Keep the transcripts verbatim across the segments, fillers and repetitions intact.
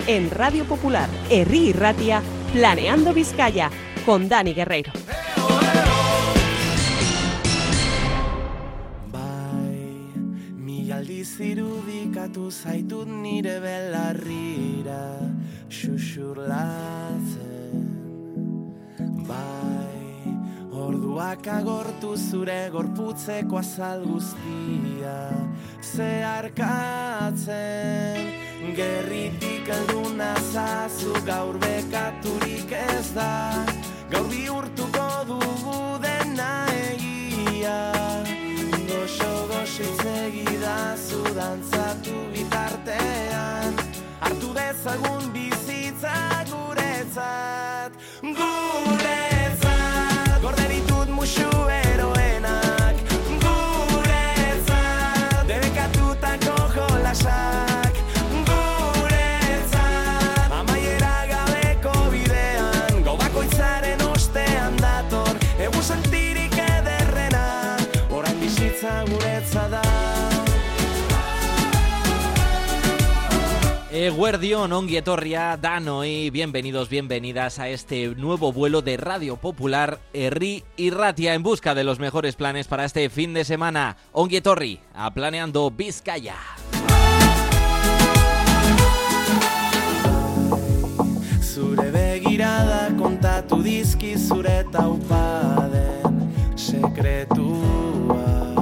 En Radio Popular, Herri y Ratia, Planeando Vizcaya, con Dani Guerreiro. Zirudikatu zaitut nire belarrira xuxurlatzen. Bai, orduak agortu zure gorputzeko azal guztia zeharkatzen. Gerritik elduna zazu gaur bekaturik ez da, gaur bihurtuko dugu dena egia. Goxo-goxo itzegida dantzatu bitartean, hartu dezagun bizitza guretzat, guretzat, gorde ditut musu eroenak, guretzat, debekatutako jolasak, guretzat, amaiera gabeko bidean, gau bakoitzaren ostean dator, egu sentirik ederrena, orain bizitza guretzat da. Eguerdion, ongi etorria, danoi, bienvenidos, bienvenidas a este nuevo vuelo de Radio Popular, Herri y Ratia, en busca de los mejores planes para este fin de semana. Ongi etorri, a Planeando Vizcaya. Zure begirada kontatu dizki zure taupaden sekretuak.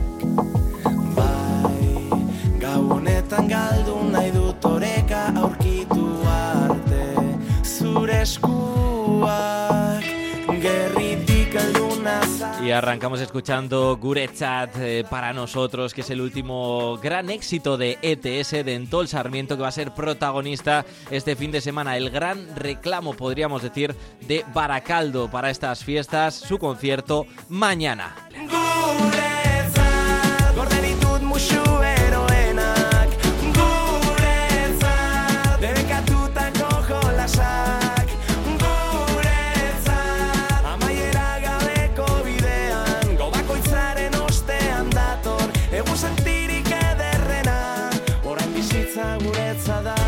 Bai, gau honetan galdu nahi dut oreka aurkitu arte zure eskuak, gerritik alduna za. Y arrancamos escuchando Guretzat, eh, para nosotros, que es el último gran éxito de E T S, de Entol Sarmiento, que va a ser protagonista este fin de semana. El gran reclamo, podríamos decir, de Barakaldo para estas fiestas, su concierto mañana. Guretzat, gorde ditut musu eroenak, guretzat, debekatutako jolasak, guretzat, amaiera gabeko bidean, gau bakoitzaren ostean dator, egu sentirik ederrena, orain bizitza guretzat da.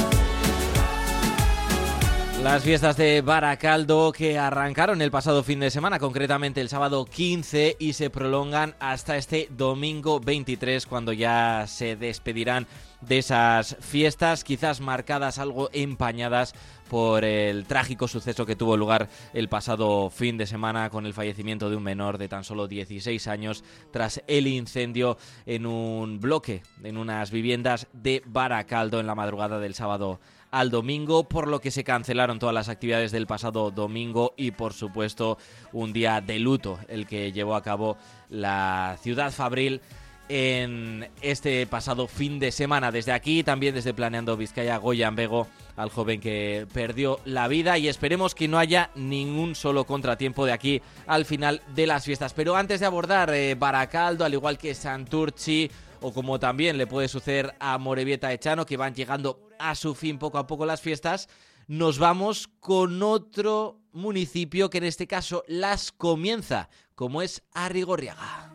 Las fiestas de Barakaldo, que arrancaron el pasado fin de semana, concretamente el sábado quince, y se prolongan hasta este domingo veintitrés, cuando ya se despedirán de esas fiestas, quizás marcadas, algo empañadas por el trágico suceso que tuvo lugar el pasado fin de semana, con el fallecimiento de un menor de tan solo dieciséis años tras el incendio en un bloque, en unas viviendas de Barakaldo, en la madrugada del sábado al domingo, por lo que se cancelaron todas las actividades del pasado domingo y, por supuesto, un día de luto el que llevó a cabo la ciudad fabril en este pasado fin de semana. Desde aquí, también desde Planeando Vizcaya, Goyan Bego al joven que perdió la vida, y esperemos que no haya ningún solo contratiempo de aquí al final de las fiestas. Pero antes de abordar eh, Barakaldo, al igual que Santurtzi, o como también le puede suceder a Morevieta Echano, que van llegando a su fin poco a poco las fiestas, nos vamos con otro municipio que en este caso las comienza, como es Arrigorriaga.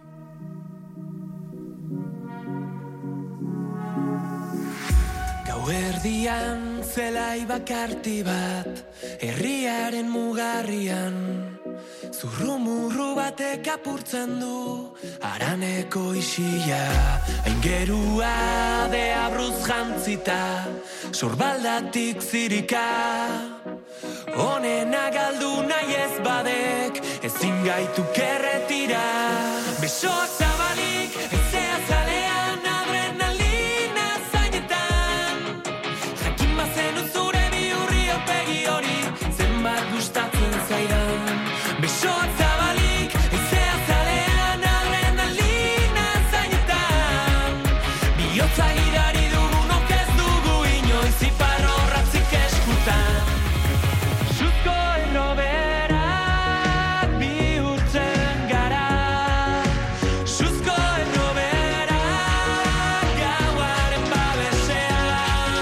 Gauerdian zelai bakarti bat, herriaren mugarrian, zurrumurru batek apurtzen du haraneko isila, aingerua deabruz jantzita, sorbaldatik zirika, honena galdu nahi ez badek, ezin gaitu kerretira, besoak zabalik, ezea zalean, adrenalina zainetan, jakin bazenu zure bihurri opegi hori, zenbat gustatzen zaidan, besoak zabalik, ezea zalean, adrenalina zainetan, bihotza girari dugunok ez dugu inoiz iparrorratzik eskutan. Suzko erroberak bihurtzen gara, suzko erroberak gauaren babesean.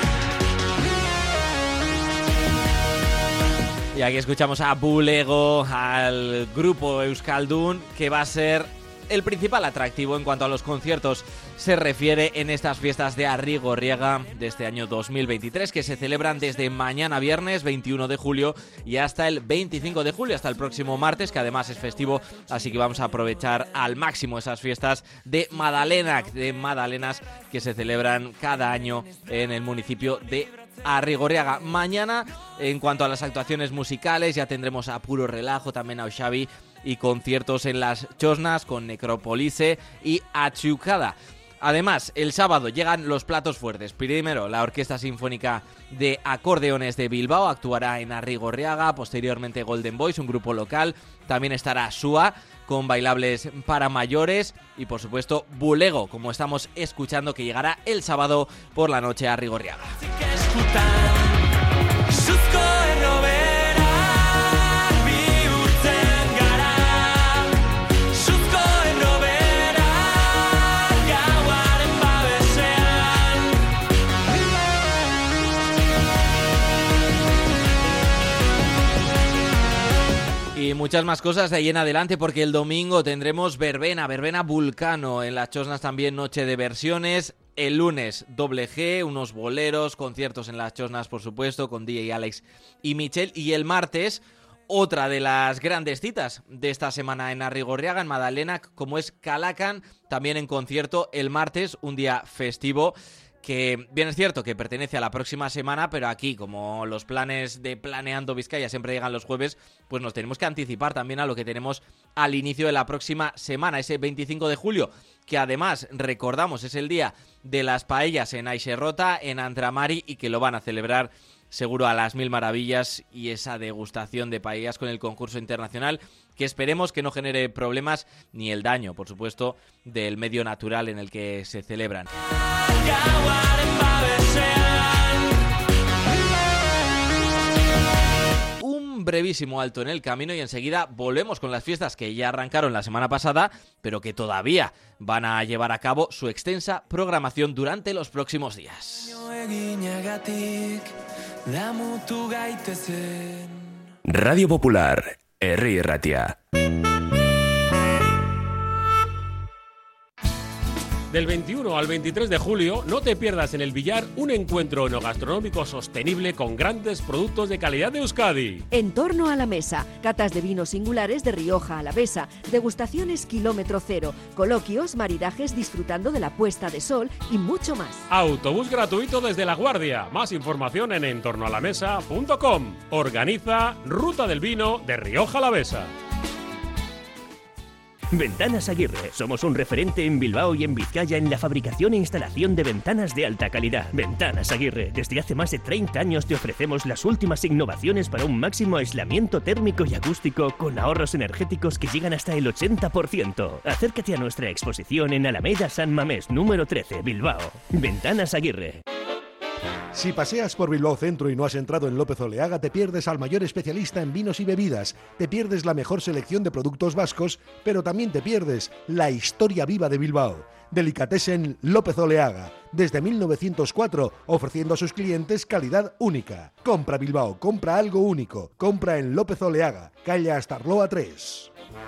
Y aquí escuchamos a Bulego, al grupo Euskaldun, que va a ser el principal atractivo en cuanto a los conciertos se refiere en estas fiestas de Arrigorriaga de este año dos mil veintitrés, que se celebran desde mañana viernes veintiuno de julio y hasta el veinticinco de julio, hasta el próximo martes, que además es festivo, así que vamos a aprovechar al máximo esas fiestas de Madalena, de Madalenas que se celebran cada año en el municipio de Arrigorriaga. Mañana, en cuanto a las actuaciones musicales, ya tendremos a Puro Relajo, también a Xavi y conciertos en las Chosnas con Necropolise y Achucada. Además, el sábado llegan los platos fuertes. Primero, la Orquesta Sinfónica de Acordeones de Bilbao actuará en Arrigorriaga, posteriormente Golden Boys, un grupo local, también estará Sua con bailables para mayores y por supuesto Bulego, como estamos escuchando, que llegará el sábado por la noche a Arrigorriaga. Y muchas más cosas de ahí en adelante, porque el domingo tendremos verbena, verbena Vulcano. En las Chosnas también noche de versiones. El lunes doble G, unos boleros, conciertos en las Chosnas, por supuesto, con D J Alex y Michel. Y el martes, otra de las grandes citas de esta semana en Arrigorriaga, en Madalena, como es Calacan, también en concierto el martes, un día festivo, que bien es cierto que pertenece a la próxima semana, pero aquí, como los planes de Planeando Vizcaya siempre llegan los jueves, pues nos tenemos que anticipar también a lo que tenemos al inicio de la próxima semana, ese veinticinco de julio, que además, recordamos, es el día de las paellas en Aixerrota, en Antramari, y que lo van a celebrar seguro a las mil maravillas, y esa degustación de paellas con el concurso internacional, que esperemos que no genere problemas ni el daño, por supuesto, del medio natural en el que se celebran. Un brevísimo alto en el camino y enseguida volvemos con las fiestas que ya arrancaron la semana pasada, pero que todavía van a llevar a cabo su extensa programación durante los próximos días. Radio Popular, Herri Erratia. Del veintiuno al veintitrés de julio, no te pierdas en el Villar un encuentro enogastronómico sostenible con grandes productos de calidad de Euskadi. En torno a la mesa, catas de vinos singulares de Rioja Alavesa, degustaciones kilómetro cero, coloquios, maridajes disfrutando de la puesta de sol y mucho más. Autobús gratuito desde La Guardia. Más información en entornoalamesa punto com. Organiza Ruta del Vino de Rioja Alavesa. Ventanas Aguirre. Somos un referente en Bilbao y en Vizcaya en la fabricación e instalación de ventanas de alta calidad. Ventanas Aguirre. Desde hace más de treinta años te ofrecemos las últimas innovaciones para un máximo aislamiento térmico y acústico con ahorros energéticos que llegan hasta el ochenta por ciento. Acércate a nuestra exposición en Alameda San Mamés, número trece, Bilbao. Ventanas Aguirre. Si paseas por Bilbao Centro y no has entrado en López Oleaga, te pierdes al mayor especialista en vinos y bebidas, te pierdes la mejor selección de productos vascos, pero también te pierdes la historia viva de Bilbao. Delicatessen López Oleaga, desde mil novecientos cuatro, ofreciendo a sus clientes calidad única. Compra Bilbao, compra algo único, compra en López Oleaga, calle Astarloa tres.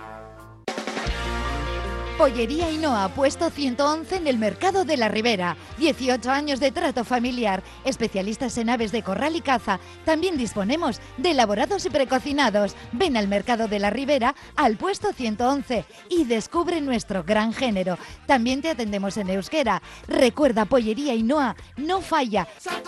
Pollería Ainhoa, puesto ciento once en el Mercado de la Ribera. dieciocho años de trato familiar. Especialistas en aves de corral y caza. También disponemos de elaborados y precocinados. Ven al Mercado de la Ribera, al puesto ciento once, y descubre nuestro gran género. También te atendemos en euskera. Recuerda, Pollería Ainhoa no falla.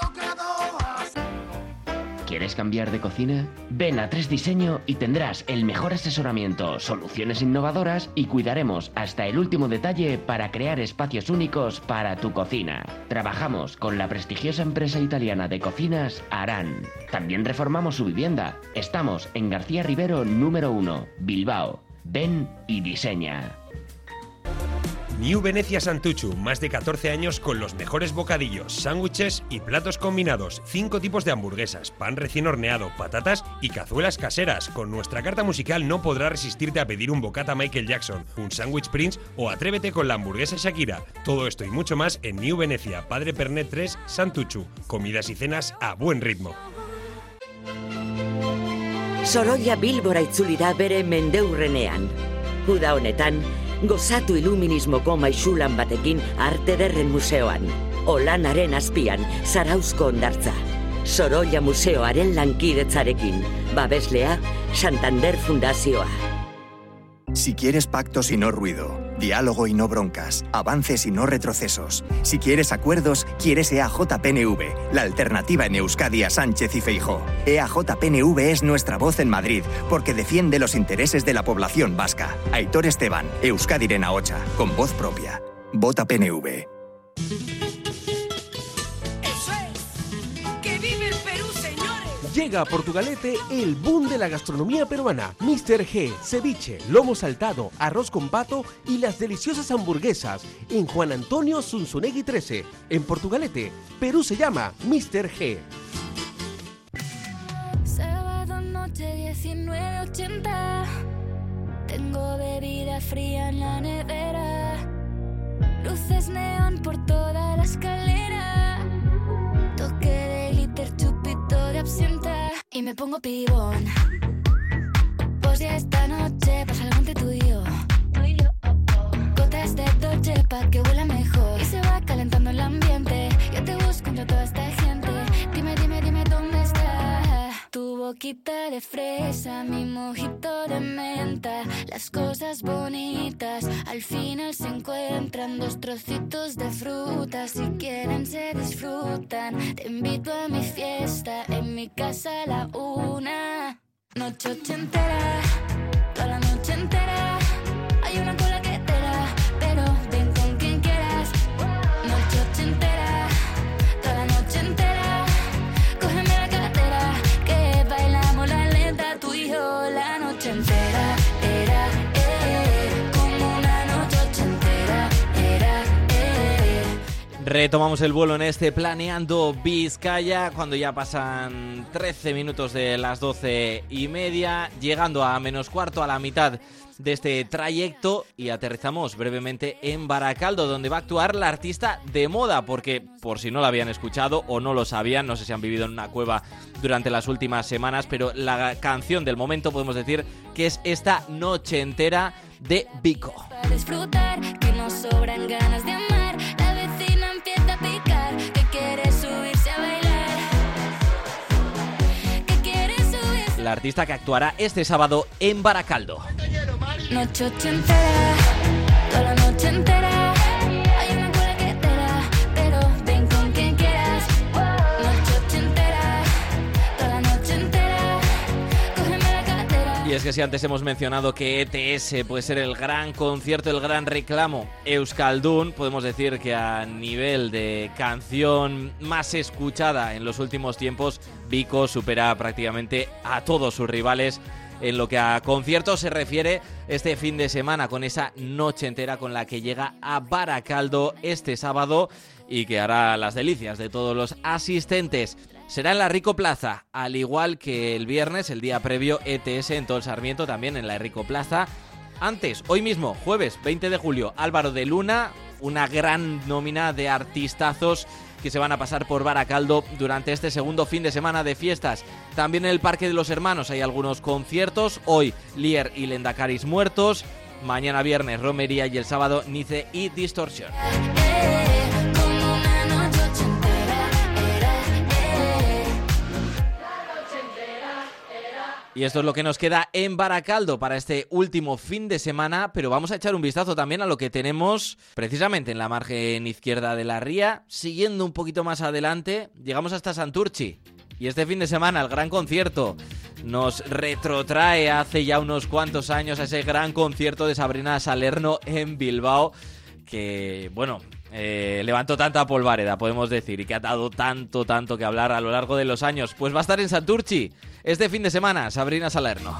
¿Quieres cambiar de cocina? Ven a Tres Diseño y tendrás el mejor asesoramiento, soluciones innovadoras y cuidaremos hasta el último detalle para crear espacios únicos para tu cocina. Trabajamos con la prestigiosa empresa italiana de cocinas Aran. También reformamos su vivienda. Estamos en García Rivero número uno, Bilbao. Ven y diseña. New Venecia Santuchu, más de catorce años con los mejores bocadillos, sándwiches y platos combinados, cinco tipos de hamburguesas, pan recién horneado, patatas y cazuelas caseras. Con nuestra carta musical no podrás resistirte a pedir un bocata Michael Jackson, un sándwich Prince o atrévete con la hamburguesa Shakira. Todo esto y mucho más en New Venecia, Padre Pernet tres, Santuchu. Comidas y cenas a buen ritmo. Sorolla Bilbora itzuli da bere mendeurrenean. Uda honetan, Gozatu iluminismoko maixulan batekin Arte Ederren Museoan. Olanaren azpian, Zarauzko hondartza. Sorolla Museoaren lankidetzarekin. Babeslea, Santander Fundazioa. Si quieres pactos y no ruido, diálogo y no broncas, avances y no retrocesos. Si quieres acuerdos, quieres E A J P N V, la alternativa en Euskadi a Sánchez y Feijóo. E A J P N V es nuestra voz en Madrid, porque defiende los intereses de la población vasca. Aitor Esteban, Euskadiren Ahotsa, con voz propia. Vota P N V. Llega a Portugalete el boom de la gastronomía peruana. míster G, ceviche, lomo saltado, arroz con pato y las deliciosas hamburguesas en Juan Antonio Zunzunegui trece. En Portugalete, Perú se llama míster G. Sábado noche diecinueve ochenta. Tengo bebida fría en la nevera. Luces neón por toda la escalera. Toque de glitter, chupito de absenta. Y me pongo pibón. Pues ya esta noche pasa algo entre tú y yo. Gotas de Dolce pa' que huela mejor. Y se va calentando el ambiente. Yo te busco entre toda esta gente. Dime, dime, dime dónde está tu boquita de fresa, mi mojito de menta. Las cosas bonitas al final se encuentran. Dos trocitos de fruta, si quieren se disfrutan. Te invito a mi fiesta, en mi casa a la una. Noche ochentera, toda la noche entera. Hay una cola que te da, pero ven con quien quieras. Noche ochentera, toda la noche entera. Cógeme la cartera, que bailamos la lenta, tú y yo la noche entera. Era, eh, como una noche ochentera. Era, eh. Retomamos el vuelo en este Planeando Vizcaya, cuando ya pasan trece minutos de las doce y media, llegando a menos cuarto, a la mitad de este trayecto, y aterrizamos brevemente en Baracaldo, donde va a actuar la artista de moda, porque por si no la habían escuchado o no lo sabían, no sé si han vivido en una cueva durante las últimas semanas, pero la canción del momento podemos decir que es esta Noche Entera de Vico. Para disfrutar, que nos sobran ganas de amar. La vecina empieza a picar, que quiere subirse a bailar. Que quiere subirse. La artista que actuará este sábado en Baracaldo. Noche ochentera, toda la noche entera. Hay una cola que te da, pero ven con quien quieras. Noche ochentera, toda la noche entera. Cógeme la cartera. Y es que si antes hemos mencionado que E T S puede ser el gran concierto, el gran reclamo Euskaldun, podemos decir que a nivel de canción más escuchada en los últimos tiempos, Vico supera prácticamente a todos sus rivales en lo que a conciertos se refiere este fin de semana, con esa noche entera con la que llega a Baracaldo este sábado y que hará las delicias de todos los asistentes. Será en la Rico Plaza, al igual que el viernes, el día previo, E T S en Tol Sarmiento, también en la Rico Plaza. Antes, hoy mismo, jueves veinte de julio, Álvaro de Luna, una gran nómina de artistazos que se van a pasar por Baracaldo durante este segundo fin de semana de fiestas. También en el Parque de los Hermanos hay algunos conciertos. Hoy, Lier y Lendacaris Muertos. Mañana viernes, Romería, y el sábado, Nice y Distorsión. Y esto es lo que nos queda en Baracaldo para este último fin de semana, pero vamos a echar un vistazo también a lo que tenemos precisamente en la margen izquierda de la ría. Siguiendo un poquito más adelante, llegamos hasta Santurtzi. Y este fin de semana el gran concierto nos retrotrae hace ya unos cuantos años a ese gran concierto de Sabrina Salerno en Bilbao, que, bueno, eh, levantó tanta polvareda, podemos decir, y que ha dado tanto, tanto que hablar a lo largo de los años. Pues va a estar en Santurtzi este fin de semana, Sabrina Salerno.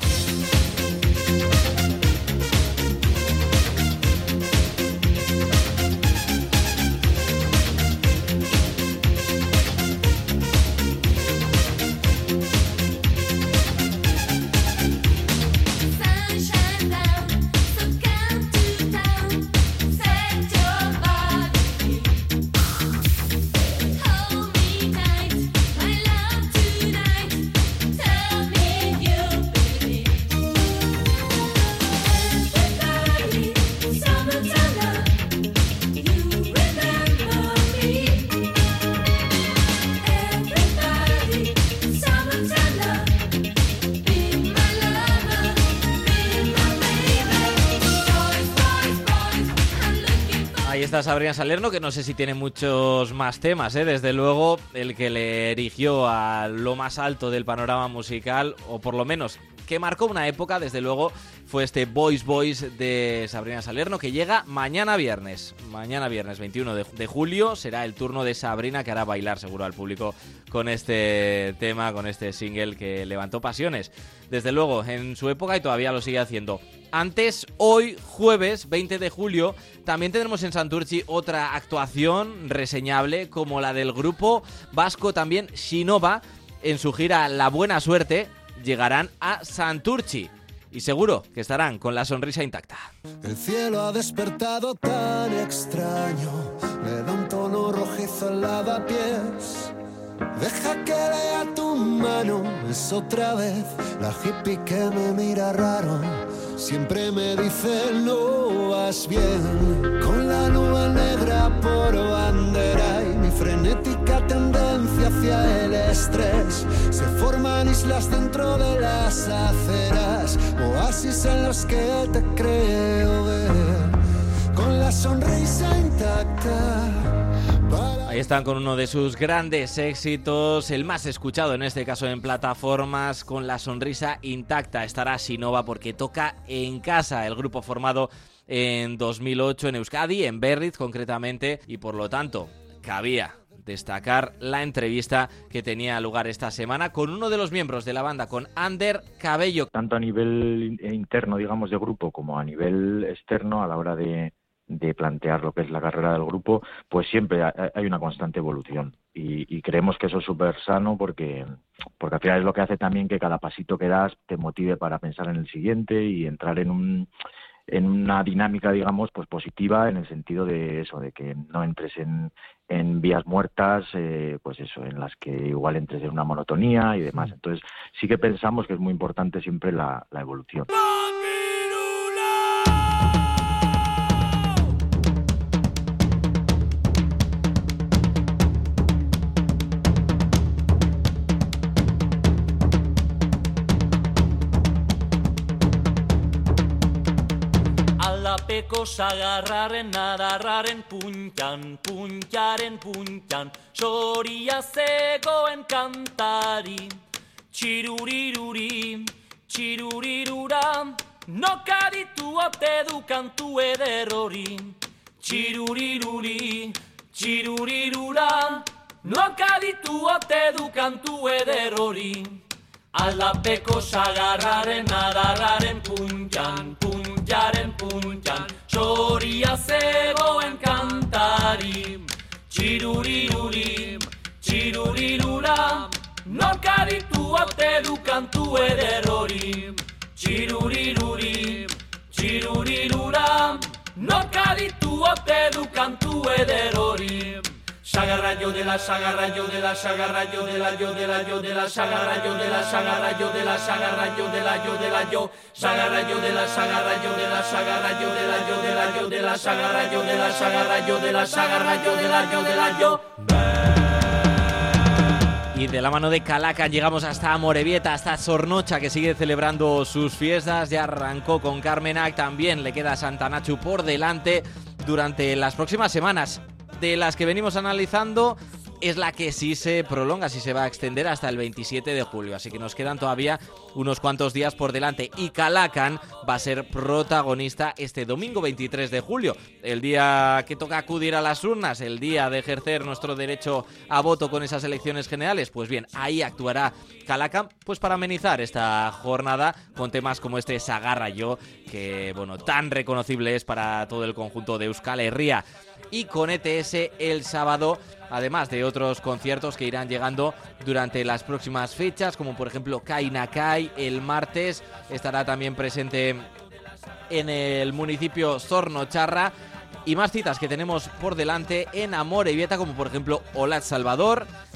está Sabrina Salerno, que no sé si tiene muchos más temas, ¿eh? Desde luego el que le erigió a lo más alto del panorama musical, o por lo menos que marcó una época, desde luego, fue este Boys Boys de Sabrina Salerno, que llega mañana viernes. Mañana viernes veintiuno de julio será el turno de Sabrina, que hará bailar seguro al público con este tema, con este single que levantó pasiones, desde luego, en su época, y todavía lo sigue haciendo. Antes, hoy, jueves veinte de julio, también tendremos en Santurtzi otra actuación reseñable, como la del grupo vasco también Shinova, en su gira La Buena Suerte. Llegarán a Santurtzi y seguro que estarán con la sonrisa intacta. El cielo ha despertado tan extraño, le da un tono rojizo al lavapiés. Deja que lea tu mano, es otra vez la hippie que me mira raro. Siempre me dice no vas bien, con la nube negra por bandera y mi frenética tendencia hacia el estrés. Se forman islas dentro de las aceras, oasis en los que te creo ver, con la sonrisa intacta. Ahí están con uno de sus grandes éxitos, el más escuchado en este caso en plataformas, con la sonrisa intacta. Estará Shinova porque toca en casa, el grupo formado en dos mil ocho en Euskadi, en Berriz concretamente, y por lo tanto cabía destacar la entrevista que tenía lugar esta semana con uno de los miembros de la banda, con Ander Cabello. Tanto a nivel interno, digamos, de grupo, como a nivel externo, a la hora de de plantear lo que es la carrera del grupo, pues siempre hay una constante evolución y, y creemos que eso es súper sano porque, porque al final es lo que hace también que cada pasito que das te motive para pensar en el siguiente y entrar en un en una dinámica, digamos, pues positiva, en el sentido de eso, de que no entres en, en vías muertas, eh, pues eso, en las que igual entres en una monotonía y demás. Entonces sí que pensamos que es muy importante siempre la, la evolución. Peko sagarraren adarraren puntan, puntaren puntan, soria zegoen kantari. Txiruriruri, txirurirura, nokaditu ote du kantu eder hori. Txiruriruri, txirurirura, nokaditu ote du kantu eder hori. Aldapeko sagarraren adarraren puntan, puntaren puntan, soria zegoen kantari. Txiruriruri, txirurirura, nokaditu ote du kantu eder hori. Txiruriruri, txirurirura, nokaditu ote du kantu eder hori. Sagarra yo de la sagarra yo de la sagarra yo de la yo de la yo de la sagarra yo de la sagarra yo de la sagarra yo de la yo de la yo sagarra yo de la sagarra yo de la sagarra yo de la yo de la yo de la sagarra yo de la sagarra yo de la sagarra yo de la yo de la yo. Y de la mano de Calacan llegamos hasta Amorebieta, hasta Zornocha, que sigue celebrando sus fiestas. Ya arrancó con Carmenac, también le queda Santanachu por delante durante las próximas semanas. De las que venimos analizando, es la que sí se prolonga, sí se va a extender hasta el veintisiete de julio, así que nos quedan todavía unos cuantos días por delante, y Calacan va a ser protagonista este domingo veintitrés de julio, el día que toca acudir a las urnas, el día de ejercer nuestro derecho a voto con esas elecciones generales. Pues bien, ahí actuará Calacan, pues para amenizar esta jornada con temas como este Sagarra yo, que bueno, tan reconocible es para todo el conjunto de Euskal Herria. Y con E T S el sábado, además de otros conciertos que irán llegando durante las próximas fechas, como por ejemplo Kai Nakai. El martes estará también presente en el municipio Zornocharra, y más citas que tenemos por delante en Amorebieta, como por ejemplo Olat Salvador,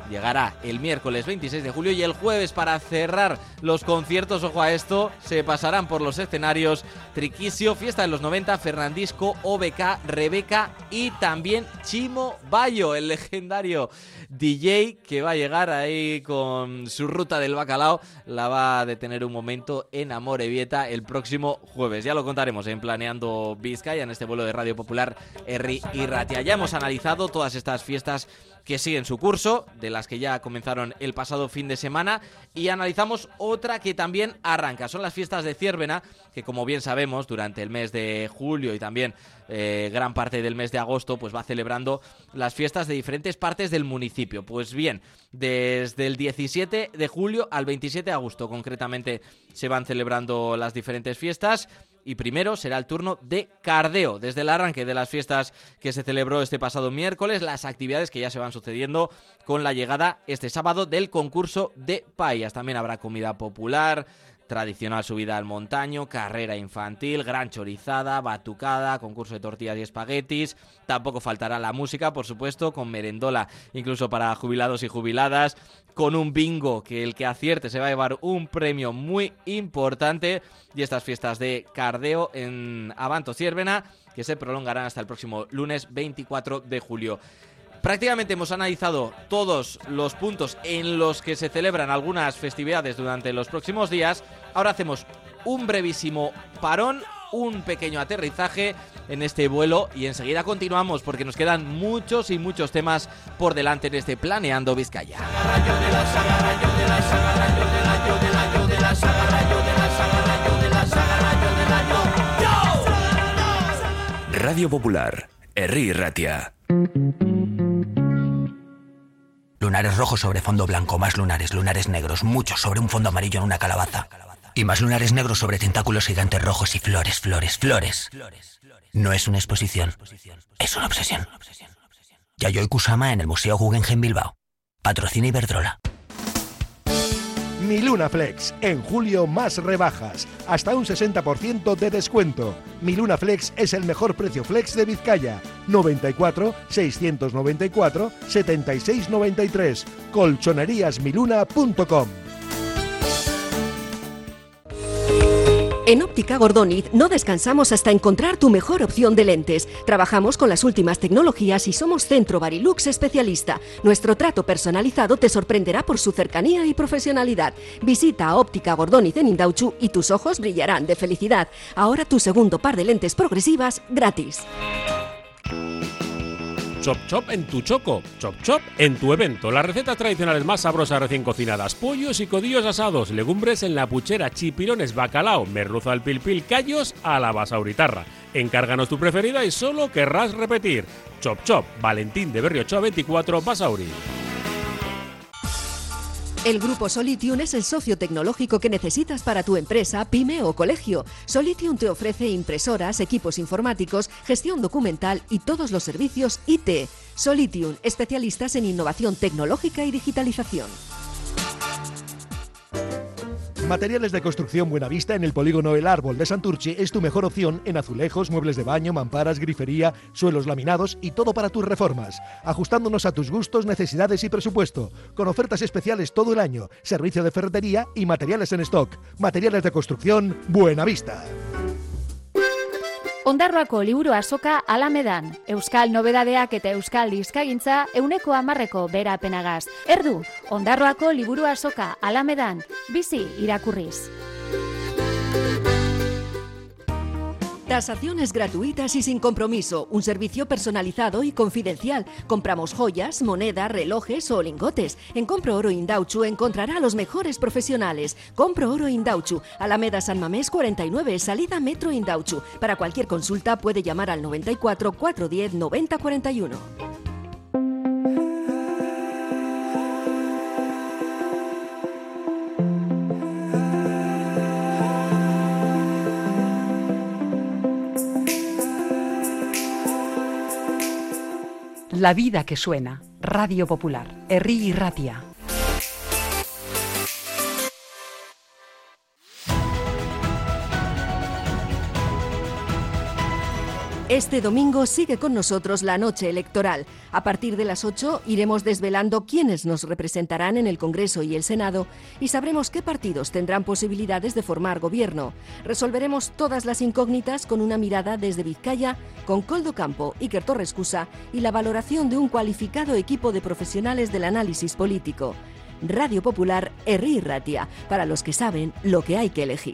llegará el miércoles veintiséis de julio y el jueves, para cerrar los conciertos, ojo a esto, se pasarán por los escenarios Triquisio, Fiesta de los noventa, Fernandisco, O B K, Rebeca y también Chimo Bayo, el legendario D J que va a llegar ahí con su ruta del bacalao. La va a detener un momento en Amorebieta el próximo jueves. Ya lo contaremos en Planeando Vizcaya, en este vuelo de Radio Popular Herri y Ratia. Ya hemos analizado todas estas fiestas que siguen su curso, de las que ya comenzaron el pasado fin de semana, y analizamos otra que también arranca. Son las fiestas de Ziérbena, que como bien sabemos, durante el mes de julio y también eh, gran parte del mes de agosto, pues va celebrando las fiestas de diferentes partes del municipio. Pues bien, desde el diecisiete de julio al veintisiete de agosto, concretamente, se van celebrando las diferentes fiestas. Y primero será el turno de Cardeo. Desde el arranque de las fiestas que se celebró este pasado miércoles, las actividades que ya se van sucediendo con la llegada este sábado del concurso de paellas. También habrá comida popular, tradicional subida al montaño, carrera infantil, gran chorizada, batucada, concurso de tortillas y espaguetis. Tampoco faltará la música, por supuesto, con merendola incluso para jubilados y jubiladas, con un bingo que el que acierte se va a llevar un premio muy importante. Y estas fiestas de Cardeo en Abanto Ziérbena, que se prolongarán hasta el próximo lunes veinticuatro de julio. Prácticamente hemos analizado todos los puntos en los que se celebran algunas festividades durante los próximos días. Ahora hacemos un brevísimo parón, un pequeño aterrizaje en este vuelo y enseguida continuamos, porque nos quedan muchos y muchos temas por delante en este Planeando Vizcaya. Radio Popular, Herri y Ratia. Lunares rojos sobre fondo blanco, más lunares, lunares negros, muchos sobre un fondo amarillo en una calabaza. Y más lunares negros sobre tentáculos gigantes rojos y flores, flores, flores. No es una exposición, es una obsesión. Yayoi Kusama en el Museo Guggenheim Bilbao. Patrocina Iberdrola. Mi Luna Flex, en julio más rebajas, hasta un sesenta por ciento de descuento. Mi Luna Flex es el mejor precio flex de Vizcaya. noventa y cuatro, seiscientos noventa y cuatro, setenta y seis noventa y tres. colchonerías miluna punto com. En Óptica Gordoniz no descansamos hasta encontrar tu mejor opción de lentes. Trabajamos con las últimas tecnologías y somos Centro Barilux especialista. Nuestro trato personalizado te sorprenderá por su cercanía y profesionalidad. Visita a Óptica Gordoniz en Indautxu y tus ojos brillarán de felicidad. Ahora tu segundo par de lentes progresivas gratis. Chop Chop en tu choco, Chop Chop en tu evento. Las recetas tradicionales más sabrosas recién cocinadas, pollos y codillos asados, legumbres en la puchera, chipirones, bacalao, merluza al pilpil, callos a la basauritarra. Encárganos tu preferida y solo querrás repetir. Chop Chop, Valentín de Berriochoa veinticuatro, Basauri. El Grupo Solitium es el socio tecnológico que necesitas para tu empresa, pyme o colegio. Solitium te ofrece impresoras, equipos informáticos, gestión documental y todos los servicios I T. Solitium, especialistas en innovación tecnológica y digitalización. Materiales de construcción Buenavista en el polígono El Árbol de Santurce es tu mejor opción en azulejos, muebles de baño, mamparas, grifería, suelos laminados y todo para tus reformas. Ajustándonos a tus gustos, necesidades y presupuesto. Con ofertas especiales todo el año, servicio de ferretería y materiales en stock. Materiales de construcción Buenavista. Ondarroako liburu azoka Alamedan. Euskal nobedadeak eta euskal dizkagintza euneko hamarreko berapenagaz. Erdu, Ondarroako liburu azoka Alamedan. Bizi irakurriz. Tasaciones gratuitas y sin compromiso, un servicio personalizado y confidencial. Compramos joyas, moneda, relojes o lingotes. En Compro Oro Indautxu encontrará a los mejores profesionales. Compro Oro Indautxu, Alameda San Mamés cuarenta y nueve, salida Metro Indautxu. Para cualquier consulta puede llamar al noventa y cuatro, cuatrocientos diez, noventa cuarenta y uno. La vida que suena. Radio Popular. Herri y Ratia. Este domingo sigue con nosotros la noche electoral. A partir de las ocho iremos desvelando quiénes nos representarán en el Congreso y el Senado y sabremos qué partidos tendrán posibilidades de formar gobierno. Resolveremos todas las incógnitas con una mirada desde Vizcaya, con Koldo Campo, Iker Torrescusa y la valoración de un cualificado equipo de profesionales del análisis político. Radio Popular, Herri Irratia, para los que saben lo que hay que elegir.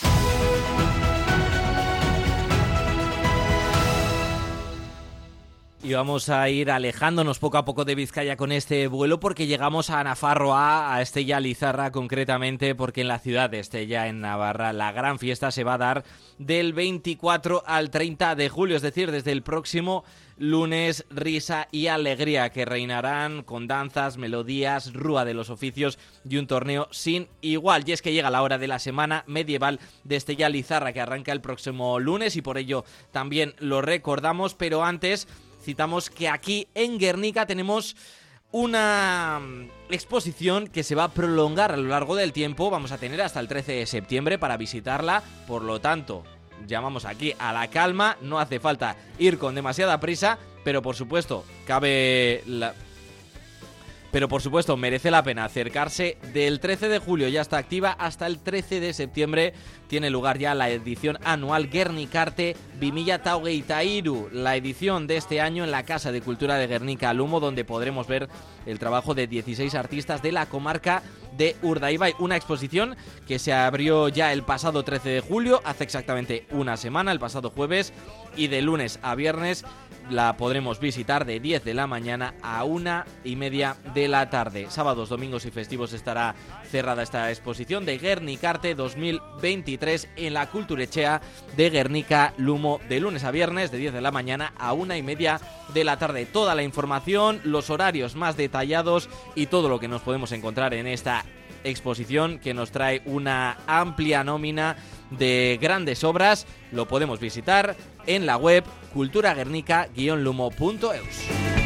Y vamos a ir alejándonos poco a poco de Vizcaya con este vuelo porque llegamos a Nafarroa, a Estella Lizarra concretamente, porque en la ciudad de Estella, en Navarra, la gran fiesta se va a dar del veinticuatro al treinta de julio, es decir, desde el próximo lunes, risa y alegría que reinarán con danzas, melodías, rúa de los oficios y un torneo sin igual. Y es que llega la hora de la semana medieval de Estella Lizarra que arranca el próximo lunes y por ello también lo recordamos, pero antes citamos que aquí en Guernica tenemos una exposición que se va a prolongar a lo largo del tiempo. Vamos a tener hasta el trece de septiembre para visitarla, por lo tanto llamamos aquí a la calma, no hace falta ir con demasiada prisa, pero por supuesto cabe la... Pero por supuesto merece la pena acercarse. Del trece de julio ya está activa hasta el trece de septiembre. Tiene lugar ya la edición anual Gernikarte Bimilla Taugeitairu, la edición de este año en la Casa de Cultura de Gernika Lumo, donde podremos ver el trabajo de dieciséis artistas de la comarca de Urdaibai. Una exposición que se abrió ya el pasado trece de julio, hace exactamente una semana, el pasado jueves, y de lunes a viernes la podremos visitar de diez de la mañana a una y media de la tarde. Sábados, domingos y festivos estará cerrada esta exposición de Gernikarte dos mil veintitrés en la Kulturechea de Gernika Lumo, de lunes a viernes de diez de la mañana a una y media de la tarde. Toda la información, los horarios más detallados y todo lo que nos podemos encontrar en esta exposición que nos trae una amplia nómina de grandes obras, lo podemos visitar en la web culturaguernica guion lumo punto eus.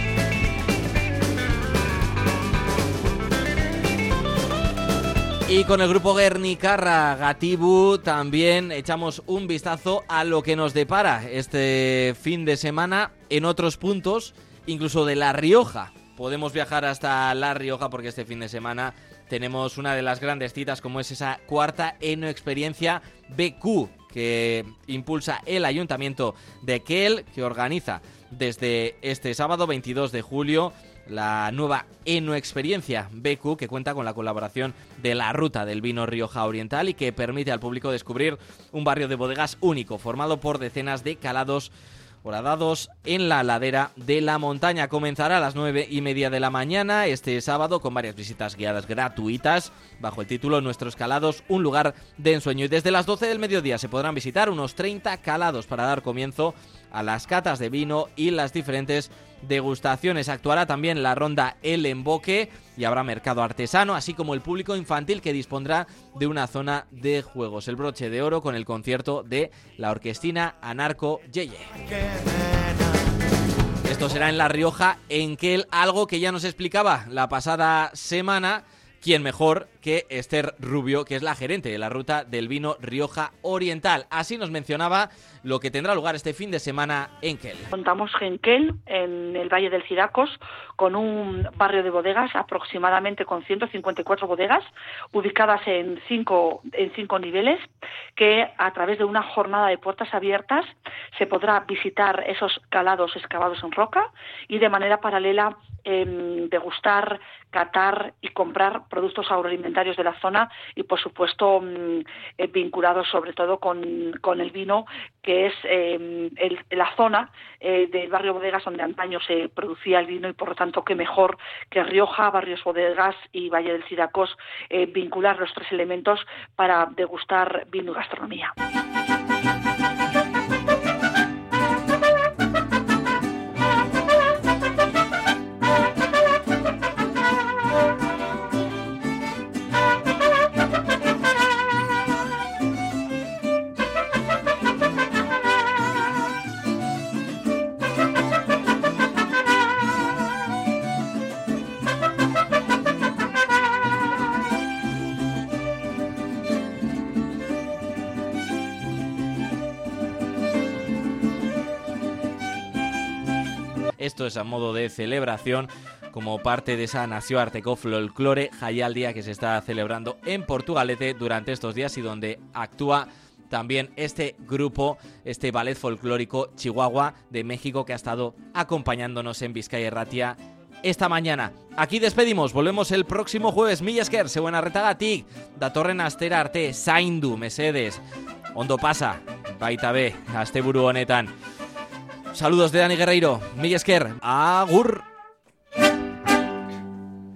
Y con el grupo Gernikarra Gatibu también echamos un vistazo a lo que nos depara este fin de semana en otros puntos, incluso de La Rioja. Podemos viajar hasta La Rioja porque este fin de semana tenemos una de las grandes citas, como es esa cuarta Enoexperiencia B Q que impulsa el Ayuntamiento de Kel, que organiza desde este sábado veintidós de julio la nueva Enoexperiencia B Q, que cuenta con la colaboración de la Ruta del Vino Rioja Oriental y que permite al público descubrir un barrio de bodegas único, formado por decenas de calados horadados en la ladera de la montaña. Comenzará a las nueve y media de la mañana este sábado con varias visitas guiadas gratuitas bajo el título Nuestros Calados, un lugar de ensueño. Y desde las doce del mediodía se podrán visitar unos treinta calados para dar comienzo a las catas de vino y las diferentes degustaciones. Actuará también la ronda El Emboque y habrá mercado artesano, así como el público infantil que dispondrá de una zona de juegos. El broche de oro con el concierto de la orquestina Anarco Yeye. Esto será en La Rioja, en Kel, algo que ya nos explicaba la pasada semana. ¿Quién mejor que Esther Rubio, que es la gerente de la Ruta del Vino Rioja Oriental? Así nos mencionaba lo que tendrá lugar este fin de semana en Kel. Contamos en Kel, en el Valle del Ciracos, con un barrio de bodegas, aproximadamente con ciento cincuenta y cuatro bodegas, ubicadas en cinco, en cinco niveles, que a través de una jornada de puertas abiertas se podrá visitar esos calados excavados en roca y de manera paralela eh, degustar, catar y comprar productos agroalimentarios de la zona y, por supuesto, eh, vinculados sobre todo con, con el vino, que es eh, el, la zona eh, del barrio Bodegas donde antaño se producía el vino y, por lo tanto, qué mejor que Rioja, Barrios Bodegas y Valle del Ciracos eh, vincular los tres elementos para degustar vino y gastronomía. Esto es a modo de celebración como parte de esa nazioarteko folklore jaialdia que se está celebrando en Portugalete durante estos días y donde actúa también este grupo, este ballet folclórico Chihuahua de México que ha estado acompañándonos en Bizkaia Irratia esta mañana. Aquí despedimos, volvemos el próximo jueves. Mila esker, zeuen arretagatik, datorren astera arte, zaindu, mesedes, ondo pasa, baita be, asteburu honetan. Saludos de Dani Guerreiro, mila esker, agur!